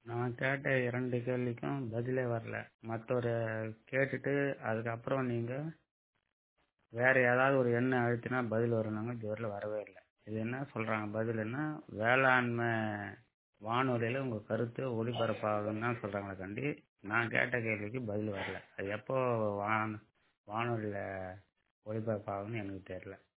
நான் கேட்ட 2 கேள்விக்கும் பதிலே வரல. மற்றொரு கேட்டுட்டு அதுக்கப்புறம் நீங்கள் வேறு ஏதாவது ஒரு எண்ணை அழுத்தினா பதில் வரும்னாங்க. இதுவரையில் வரவே இல்லை. இது என்ன சொல்கிறாங்க பதிலுன்னா, வேளாண்மை வானொலியில் உங்கள் கருத்து ஒளிபரப்பாகுன்னு தான் சொல்கிறாங்களே கண்டி, நான் கேட்ட கேள்விக்கு பதில் வரல. அது எப்போ வானொலியில் ஒளிபரப்பாகுன்னு எனக்கு தெரியல.